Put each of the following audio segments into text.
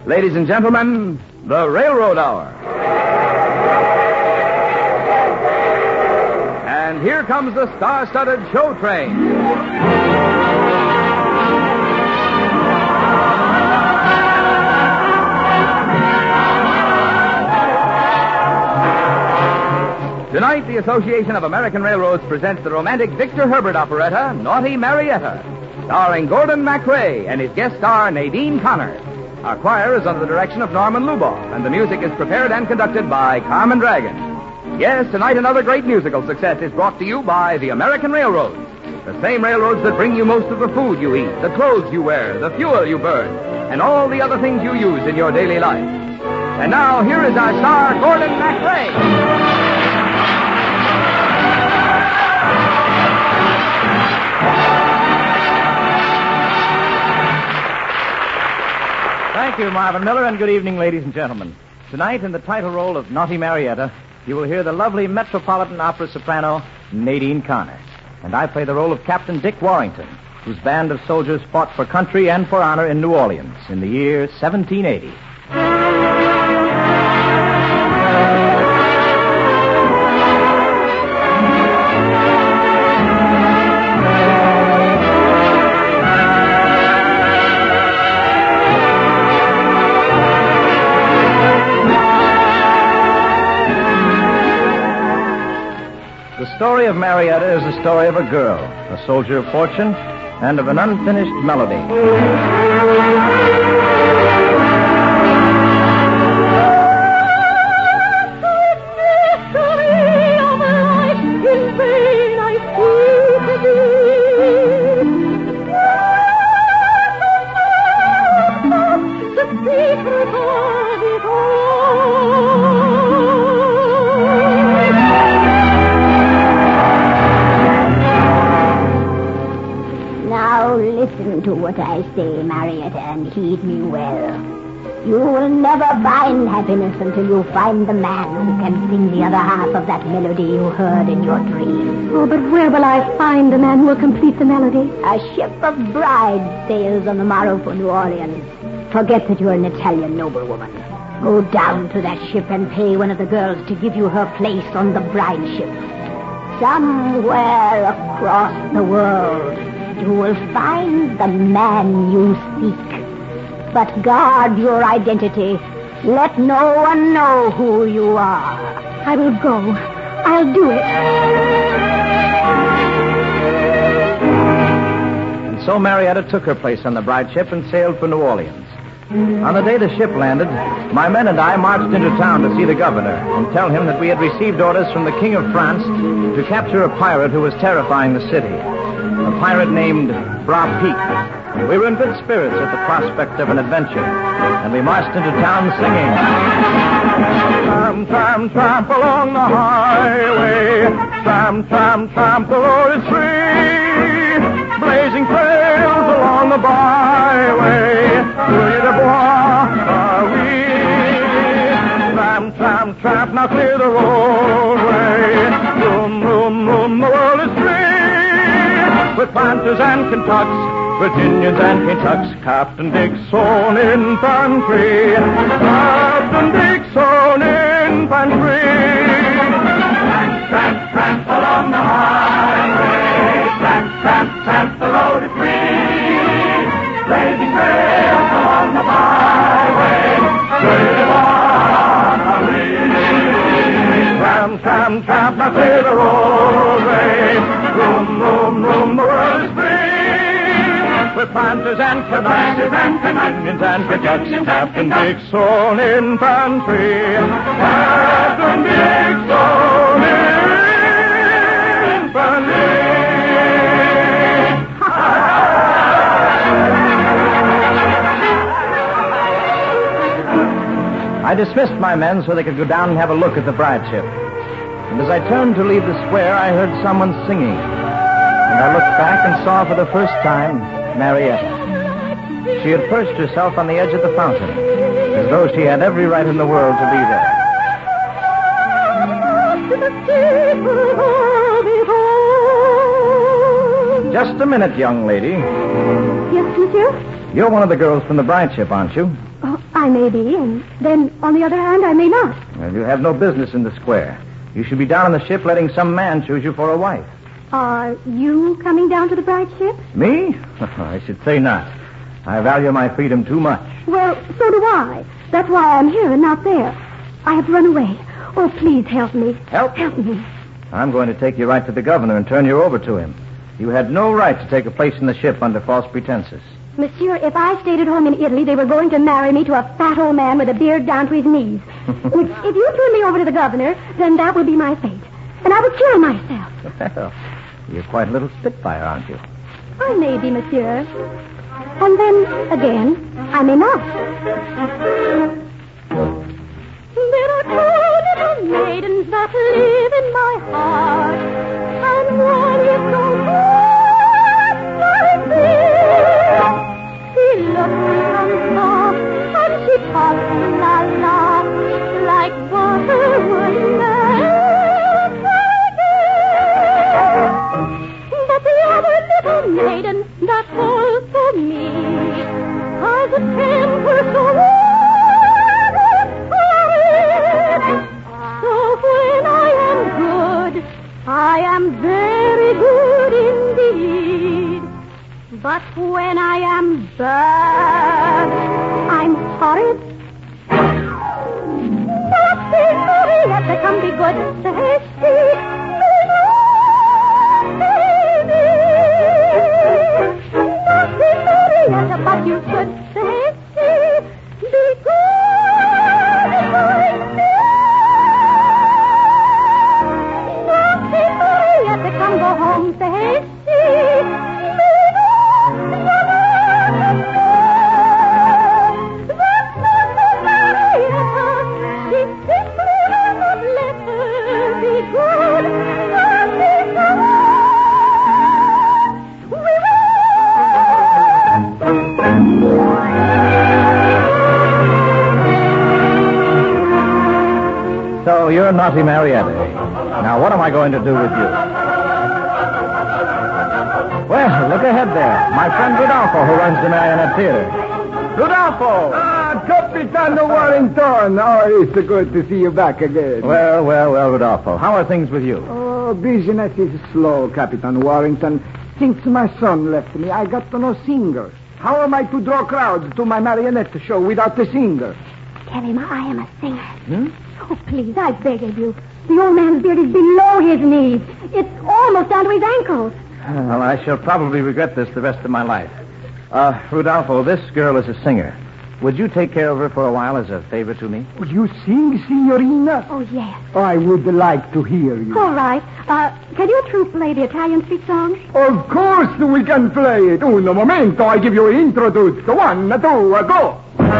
Ladies and gentlemen, the Railroad Hour. And here comes the star-studded show train. Tonight, the Association of American Railroads presents the romantic Victor Herbert operetta, Naughty Marietta, starring Gordon MacRae and his guest star, Nadine Connor. Our choir is under the direction of Norman Luboff, and the music is prepared and conducted by Carmen Dragon. Yes, tonight another great musical success is brought to you by the American Railroads. The same railroads that bring you most of the food you eat, the clothes you wear, the fuel you burn, and all the other things you use in your daily life. And now, here is our star, Gordon MacRae. Thank you, Marvin Miller, and good evening, ladies and gentlemen. Tonight, in the title role of Naughty Marietta, you will hear the lovely Metropolitan Opera soprano, Nadine Connor. And I play the role of Captain Dick Warrington, whose band of soldiers fought for country and for honor in New Orleans in the year 1780. The story of Marietta is the story of a girl, a soldier of fortune, and of an unfinished melody. Listen to what I say, Marietta, and heed me well. You will never find happiness until you find the man who can sing the other half of that melody you heard in your dream. Oh, but where will I find the man who will complete the melody? A ship of brides sails on the morrow for New Orleans. Forget that you're an Italian noblewoman. Go down to that ship and pay one of the girls to give you her place on the bride ship. Somewhere across the world, you will find the man you seek. But guard your identity. Let no one know who you are. I will go. I'll do it. And so Marietta took her place on the bride ship and sailed for New Orleans. On the day the ship landed, my men and I marched into town to see the governor and tell him that we had received orders from the King of France to capture a pirate who was terrifying the city. A pirate named Bras Peak. We were in good spirits at the prospect of an adventure, and we marched into town singing. Tramp, tramp, tramp along the highway. Tramp, tramp, tramp, the road is free. Blazing trails along the byway. Louis de Bois are we. Tramp, tramp, tramp, now clear the roadway. Room, room, room, the world is free. With planters and Kentucks, Virginians and Kentucks, Captain Dixon Infantry, Captain Dixon Infantry. Tramp, tramp, tramp along the highway, tramp, tramp, tramp, the road is free. Blazing trails along the byway, live on a wing. Tramp, tramp, tramp, now clear the roadway. Room, room, room, the world is free. With planters and Kentucks, Virginians and Kentucks, Captain Dixon Infantry, Captain Dixon Infantry. I dismissed my men so they could go down and have a look at the bride ship. And as I turned to leave the square, I heard someone singing. And I looked back and saw for the first time Marietta. She had perched herself on the edge of the fountain, as though she had every right in the world to be there. Just a minute, young lady. Yes, monsieur? You're one of the girls from the bride ship, aren't you? Oh, I may be, and then, on the other hand, I may not. Well, you have no business in the square. You should be down on the ship letting some man choose you for a wife. Are you coming down to the Bright Ship? Me? I should say not. I value my freedom too much. Well, so do I. That's why I'm here and not there. I have run away. Oh, please help me. Help? Help me. I'm going to take you right to the governor and turn you over to him. You had no right to take a place in the ship under false pretenses. Monsieur, if I stayed at home in Italy, they were going to marry me to a fat old man with a beard down to his knees. If you turn me over to the governor, then that will be my fate. And I will kill myself. Well, you're quite a little spitfire, aren't you? I may be, monsieur. And then, again, I may not. There are two little maidens that live in my heart, and one is so good like this. She looks and soft, and she talks la-la, like butter would melt like it. But the other little maiden that falls for me has a temper so so when I am good, I am very good indeed. But when I am bad, I'm horrid. Naughty, Marietta, come be good. Say, Naughty, Marietta, but you should say, be good like me. Naughty, Marietta, come go home, say, So you're naughty Marietta. Now, what am I going to do with you? Well, look ahead there. My friend Rodolfo, who runs the Marionette Theater. Rodolfo! Capitan Warrington. Oh, it's good to see you back again. Well, Rodolfo. How are things with you? Oh, business is slow, Capitan Warrington. Since my son left me, I got no singer. How am I to draw crowds to my marionette show without a singer? Tell him I am a singer. Oh, please, I beg of you. The old man's beard is below his knees. It's almost down to his ankles. Well, I shall probably regret this the rest of my life. Rodolfo, this girl is a singer. Would you take care of her for a while as a favor to me? You sing, signorina? Oh, yes. Oh, I would like to hear you. All right. Can you two play the Italian street songs? Of course we can play it. Uno momento, I give you introduzzo. 1, 2, go.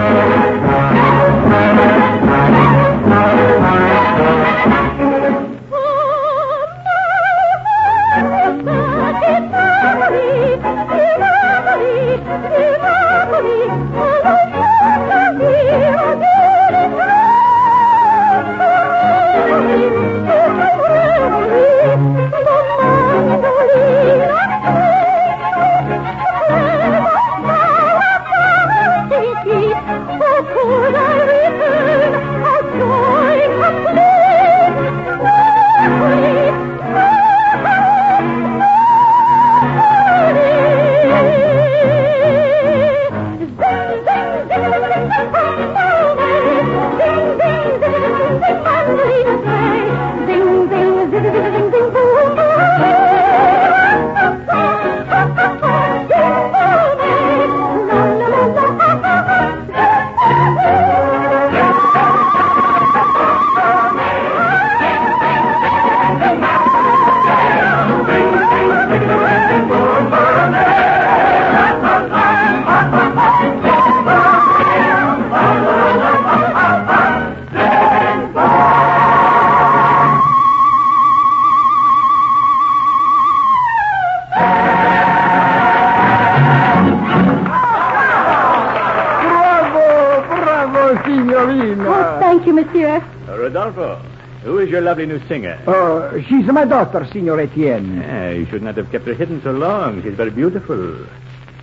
Rodolfo, who is your lovely new singer? Oh, she's my daughter, Signor Etienne. You should not have kept her hidden so long. She's very beautiful.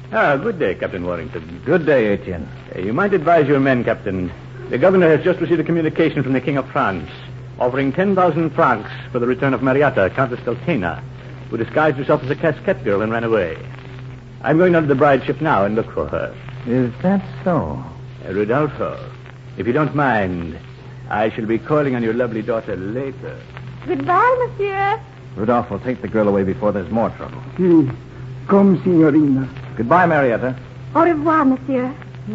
Good day, Captain Warrington. Good day, Etienne. You might advise your men, Captain. The governor has just received a communication from the King of France, offering 10,000 francs for the return of Marietta, Countess Deltena, who disguised herself as a casquette girl and ran away. I'm going down to the bride ship now and look for her. Is that so? Rodolfo, if you don't mind, I shall be calling on your lovely daughter later. Goodbye, monsieur. Rodolfo, take the girl away before there's more trouble. Si. Come, signorina. Goodbye, Marietta. Au revoir, monsieur.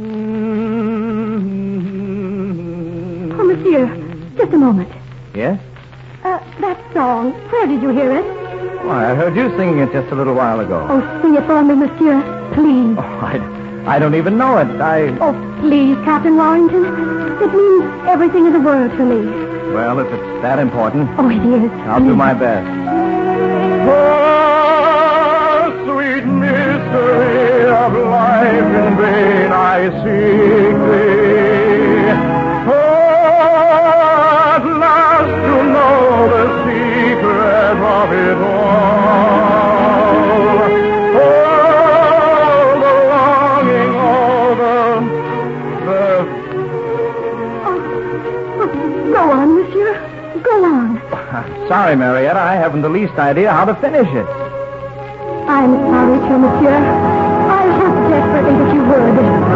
Oh, monsieur, just a moment. Yes? That song, where did you hear it? Why, I heard you singing it just a little while ago. Oh, sing it for me, monsieur, please. Oh, I don't even know it. Oh, please, Captain Warrington. It means everything in the world to me. Well, if it's that important, Oh, it is. I'll do my best. Oh, sweet mystery of life, in vain I seek thee. Oh, at last to know the secret of it all. Oh, the longing, all the... Go on, monsieur. Go on. Sorry, Marietta, I haven't the least idea how to finish it. I'm sorry, too, monsieur. I hope desperately that you would.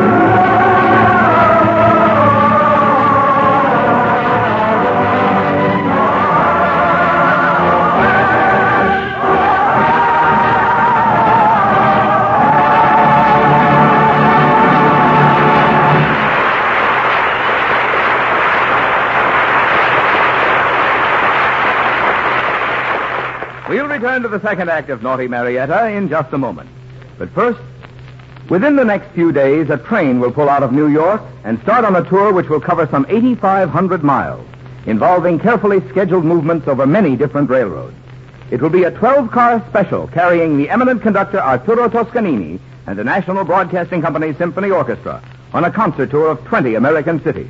We'll return to the second act of Naughty Marietta in just a moment. But first, within the next few days, a train will pull out of New York and start on a tour which will cover some 8,500 miles, involving carefully scheduled movements over many different railroads. It will be a 12-car special carrying the eminent conductor Arturo Toscanini and the National Broadcasting Company Symphony Orchestra on a concert tour of 20 American cities.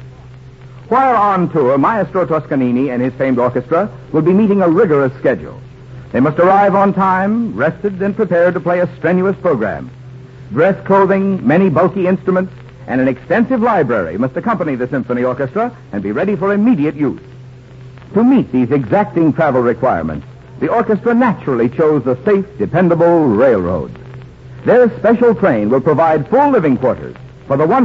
While on tour, Maestro Toscanini and his famed orchestra will be meeting a rigorous schedule. They must arrive on time, rested, and prepared to play a strenuous program. Dress clothing, many bulky instruments, and an extensive library must accompany the symphony orchestra and be ready for immediate use. To meet these exacting travel requirements, the orchestra naturally chose the safe, dependable railroad. Their special train will provide full living quarters for the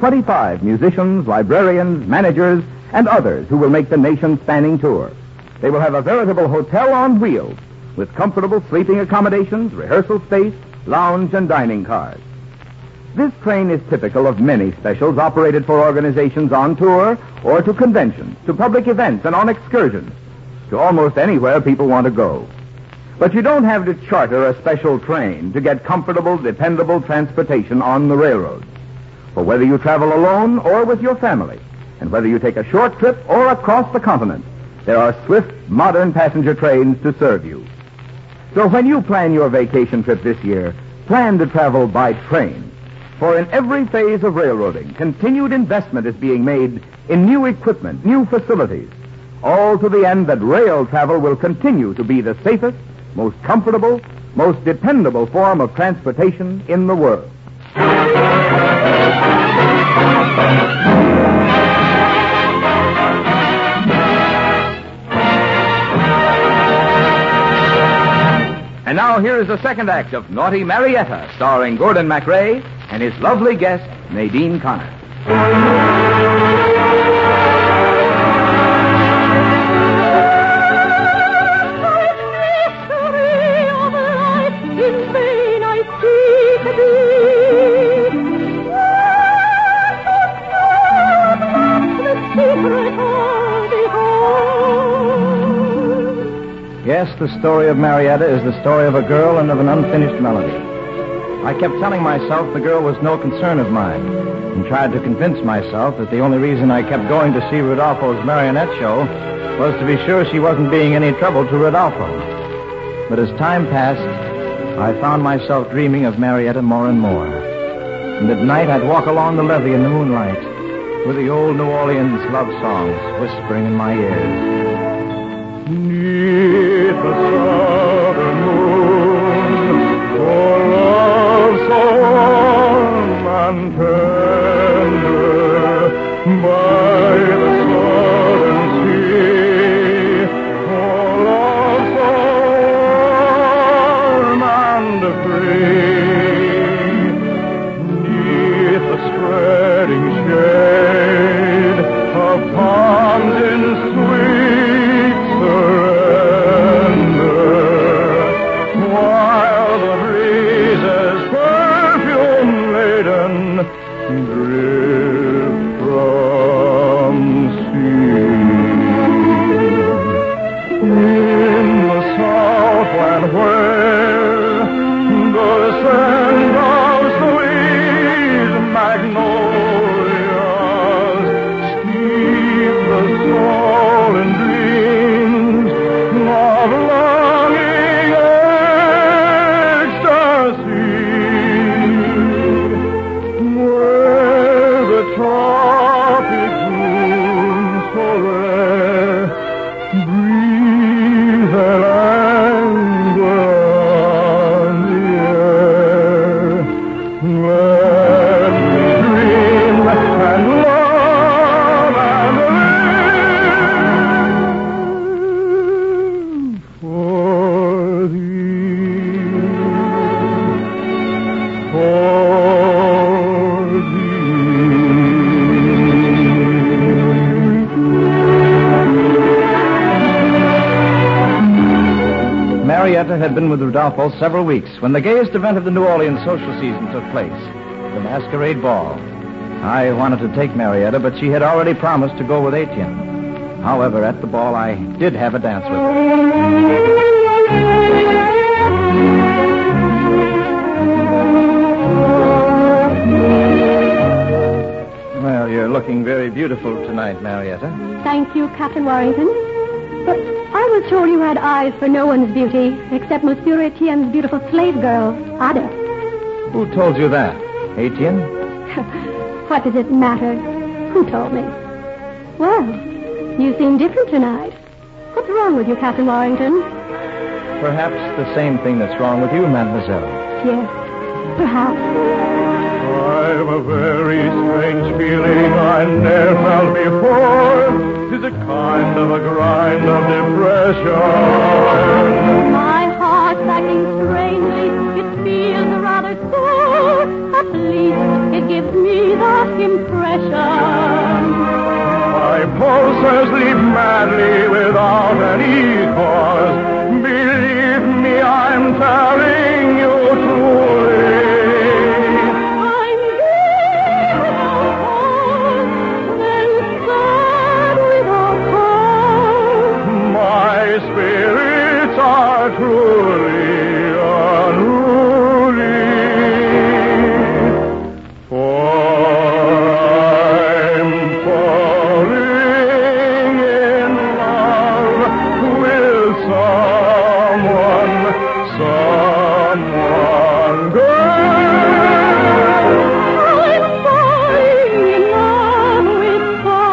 125 musicians, librarians, managers, and others who will make the nation-spanning tour. They will have a veritable hotel on wheels with comfortable sleeping accommodations, rehearsal space, lounge, and dining cars. This train is typical of many specials operated for organizations on tour or to conventions, to public events, and on excursions, to almost anywhere people want to go. But you don't have to charter a special train to get comfortable, dependable transportation on the railroad. For whether you travel alone or with your family, and whether you take a short trip or across the continent, there are swift, modern passenger trains to serve you. So when you plan your vacation trip this year, plan to travel by train. For in every phase of railroading, continued investment is being made in new equipment, new facilities, all to the end that rail travel will continue to be the safest, most comfortable, most dependable form of transportation in the world. And now here is the second act of Naughty Marietta, starring Gordon MacRae and his lovely guest, Nadine Connor. Yes, the story of Marietta is the story of a girl and of an unfinished melody. I kept telling myself the girl was no concern of mine, and tried to convince myself that the only reason I kept going to see Rodolfo's marionette show was to be sure she wasn't being any trouble to Rodolfo. But as time passed, I found myself dreaming of Marietta more and more. And at night I'd walk along the levee in the moonlight with the old New Orleans love songs whispering in my ears. Neath the southern moon, for love so drift from sea. In the southland where the scent of sweet magnolias steep the soul in dreams of longing ecstasy, where the tropic moon so rare breathe an languor on the air. Let me dream and love and live for thee, Marietta had been with Rodolfo several weeks when the gayest event of the New Orleans social season took place, the masquerade ball. I wanted to take Marietta, but she had already promised to go with Etienne. However, at the ball, I did have a dance with her. Well, you're looking very beautiful tonight, Marietta. Thank you, Captain Warrington. But I was told you had eyes for no one's beauty except Monsieur Etienne's beautiful slave girl, Ada. Who told you that? Etienne? What does it matter? Who told me? Well, you seem different tonight. What's wrong with you, Captain Warrington? Perhaps the same thing that's wrong with you, mademoiselle. Yes, perhaps. I've a very strange feeling I never felt before. 'Tis a kind of a grind of depression. My heart's acting strangely. It feels rather sore. At least it gives me that impression. My pulses leap madly without any cause. Believe me, I'm telling you truly. I'm gay without cause, then sad without cause. My spirits are truly unruly. For I'm falling in love with someone good. I'm falling in love with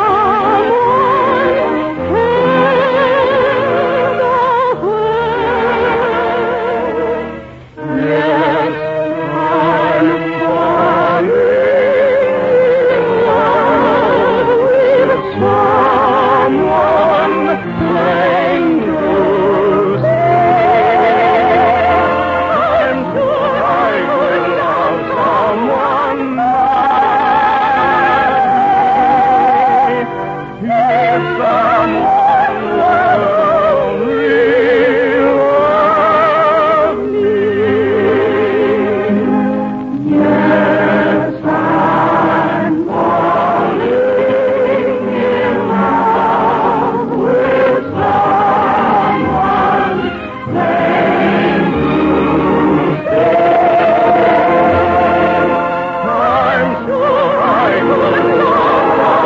someone. Yes, I'm falling in love with someone plain to see. I'm sure I will love someone madly if someone will only love me. Yes, I'm falling in love with someone plain to see. I'm sure I will love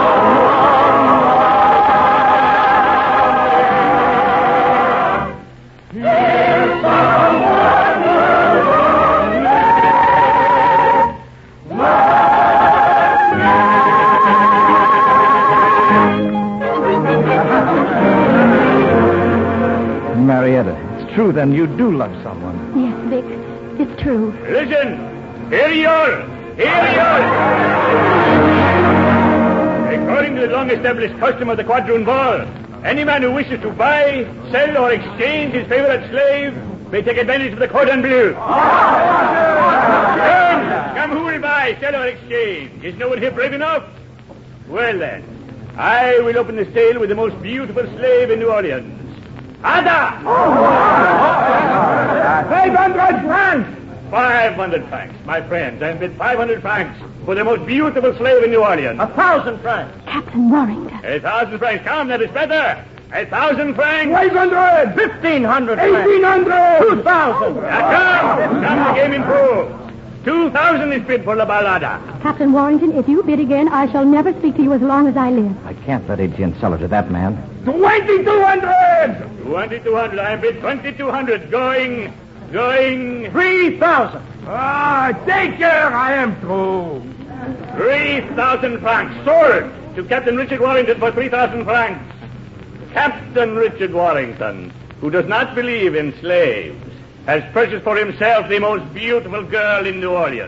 someone if someone will only Marietta, it's true then you do love someone. Yes, Vic, it's true. Listen! Here you are! Here you are! According to the long-established custom of the Quadroon Ball, any man who wishes to buy, sell, or exchange his favorite slave may take advantage of the cordon bleu. Come, who will buy, sell, or exchange? Is no one here brave enough? Well, then, I will open the sale with the most beautiful slave in New Orleans. Ada! 500 francs! 500 francs. My friends, I bid 500 francs for the most beautiful slave in New Orleans. 1,000 francs. Captain Warrington. 1,000 francs. Come, that is better. 1,000 francs. 500! 1,500 1,800! 2,000. Come, the game improves. 2,000 is bid for La Balada. Captain Warrington, if you bid again, I shall never speak to you as long as I live. I can't let Etienne sell her to that man. 2,200! 2,200. I bid 2,200. Going. 3,000. Take care, I am through. 3,000 francs. Sold to Captain Richard Warrington for 3,000 francs. Captain Richard Warrington, who does not believe in slaves, has purchased for himself the most beautiful girl in New Orleans.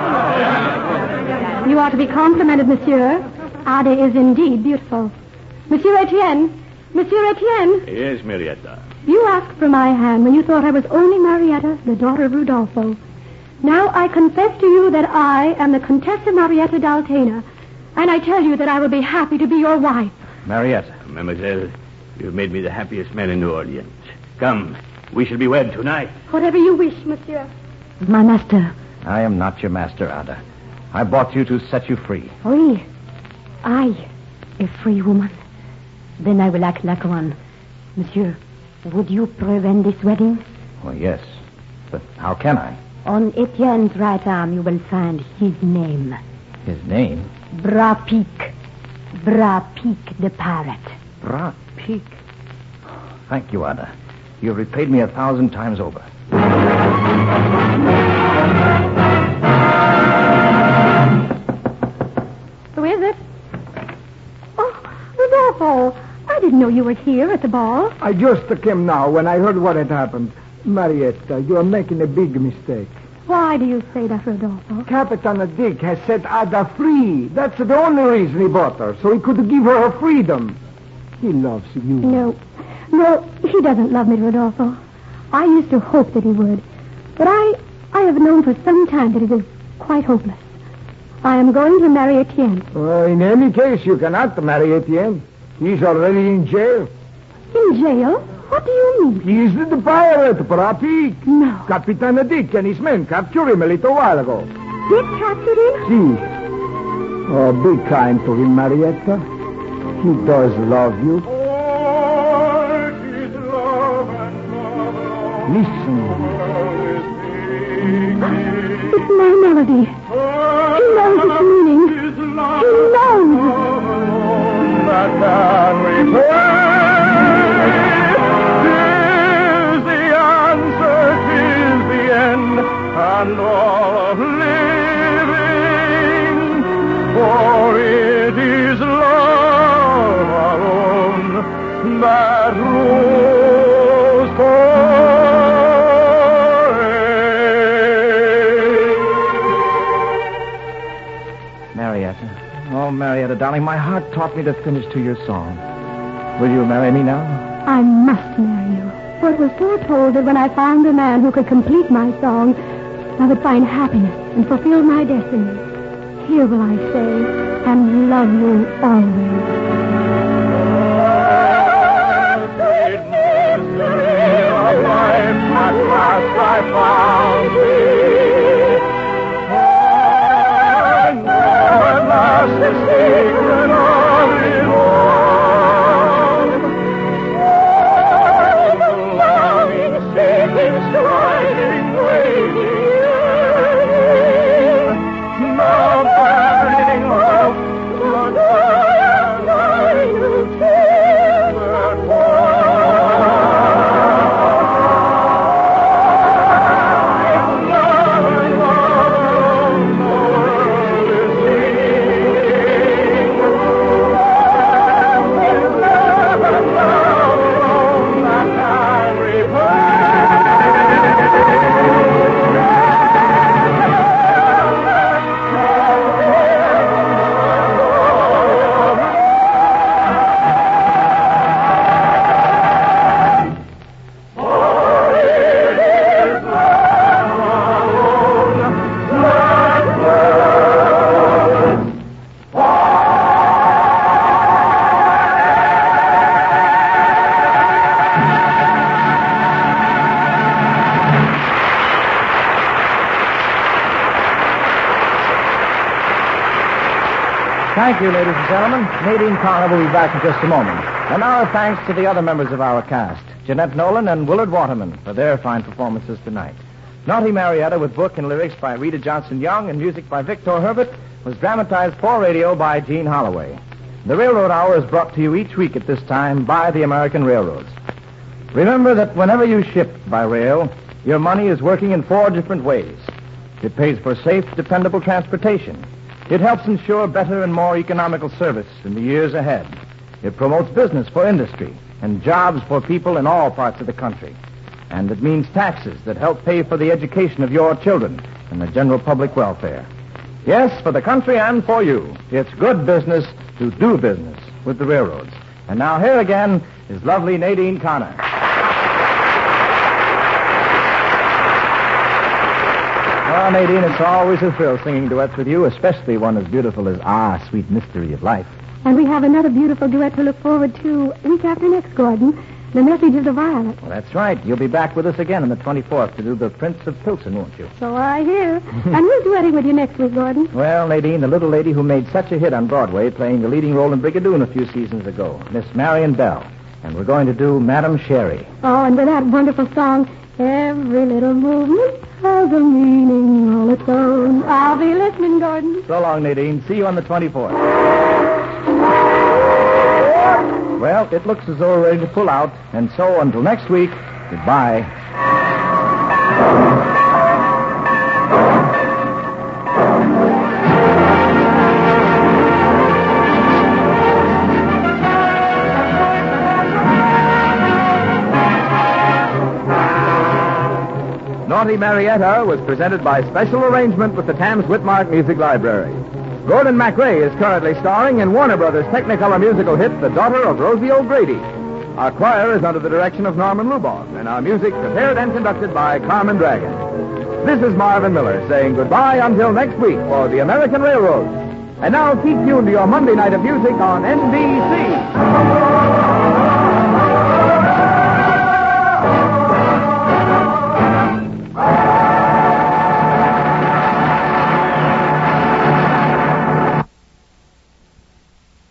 You are to be complimented, monsieur. Ada is indeed beautiful. Monsieur Etienne. Yes, Marietta. You asked for my hand when you thought I was only Marietta, the daughter of Rudolfo. Now I confess to you that I am the Contessa Marietta d'Altena, and I tell you that I will be happy to be your wife. Marietta. Mademoiselle, you've made me the happiest man in New Orleans. Come, we shall be wed tonight. Whatever you wish, monsieur. My master. I am not your master, Ada. I bought you to set you free. Oui. I, a free woman. Then I will act like one. Monsieur, would you prevent this wedding? Well, yes. But how can I? On Etienne's right arm, you will find his name. His name? Bras-Pique. Bras-Pique the pirate. Bras-Pique. Thank you, Ada. You've repaid me 1,000 times over. Who is it? Oh, Rodolfo. I didn't know you were here at the ball. I just came now when I heard what had happened. Marietta, you are making a big mistake. Why do you say that, Rodolfo? Capitan Dick has set Ada free. That's the only reason he bought her, so he could give her her freedom. He loves you. No, he doesn't love me, Rodolfo. I used to hope that he would. But I have known for some time that it is quite hopeless. I am going to marry Etienne. In any case, you cannot marry Etienne. He's already in jail. In jail? What do you mean? He's the pirate, Bras-Pique. No. Capitan Dick and his men captured him a little while ago. Dick captured him? See. Oh, be kind to him, Marietta. He does love you. Listen. It's my melody. He knows its meaning. He knows. That can return. 'Tis the answer, 'tis the end, and all of living. For it is love alone that rules forever. Marietta. Oh, Marietta, darling, my heart taught me to finish to your song. Will you marry me now? I must marry you. For it was foretold that when I found a man who could complete my song, I would find happiness and fulfill my destiny. Here will I stay and love you always. Great mystery of life, at last I found thee. I know at last the secret of it all. Oh, the longing, seeking, striving, waiting, yearning, the burning hope, the dying to timber fall. Thank you, ladies and gentlemen. Nadine Connor will be back in just a moment. And our thanks to the other members of our cast, Jeanette Nolan and Willard Waterman, for their fine performances tonight. Naughty Marietta, with book and lyrics by Rita Johnson Young and music by Victor Herbert, was dramatized for radio by Gene Holloway. The Railroad Hour is brought to you each week at this time by the American Railroads. Remember that whenever you ship by rail, your money is working in 4 different ways. It pays for safe, dependable transportation. It helps ensure better and more economical service in the years ahead. It promotes business for industry and jobs for people in all parts of the country. And it means taxes that help pay for the education of your children and the general public welfare. Yes, for the country and for you. It's good business to do business with the railroads. And now here again is lovely Nadine Connor. Well, Nadine, it's always a thrill singing duets with you, especially one as beautiful as Ah, Sweet Mystery of Life. And we have another beautiful duet to look forward to week after next, Gordon. The Message of the Violet. Well, that's right. You'll be back with us again on the 24th to do the Prince of Pilsen, won't you? So I hear. And who's duetting with you next week, Gordon? Well, Nadine, the little lady who made such a hit on Broadway playing the leading role in Brigadoon a few seasons ago, Miss Marion Bell. And we're going to do Madame Sherry. Oh, and with that wonderful song, Every Little Movement Has a Meaning All Its Own. I'll be listening, Gordon. So long, Nadine. See you on the 24th. Well, it looks as though we're ready to pull out. And so, until next week, goodbye. Naughty Marietta was presented by special arrangement with the Tams Whitmark Music Library. Gordon MacRae is currently starring in Warner Brothers' Technicolor musical hit, The Daughter of Rosie O'Grady. Our choir is under the direction of Norman Luboff, and our music prepared and conducted by Carmen Dragon. This is Marvin Miller saying goodbye until next week for the American Railroad. And now keep tuned to your Monday night of music on NBC.